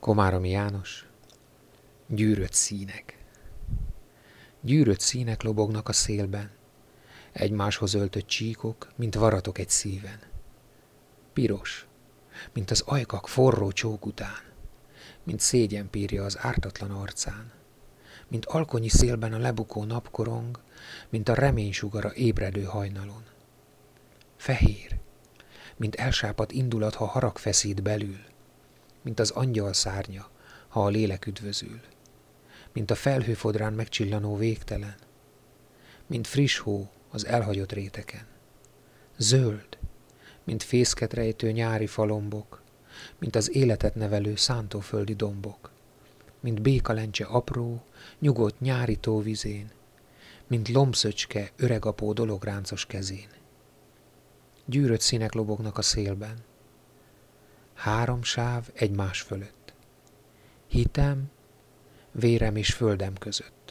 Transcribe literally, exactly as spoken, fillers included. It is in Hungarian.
Komáromi János. Gyűrött színek. Gyűrött színek lobognak a szélben, egymáshoz öltött csíkok, mint varatok egy szíven. Piros, mint az ajkak forró csók után, mint szégyenpírja az ártatlan arcán, mint alkonyi szélben a lebukó napkorong, mint a reménysugara ébredő hajnalon. Fehér, mint elsápadt indulat, ha harag feszít belül, mint az angyal szárnya, ha a lélek üdvözül, mint a felhőfodrán megcsillanó végtelen, mint friss hó az elhagyott réteken. Zöld, mint fészket rejtő nyári falombok, mint az életet nevelő szántóföldi dombok, mint békalencse apró, nyugodt nyári tóvizén, mint lombszöcske öregapó dolográncos kezén. Gyűrött színek lobognak a szélben. Három sáv egymás fölött. Hitem, vérem és földem között.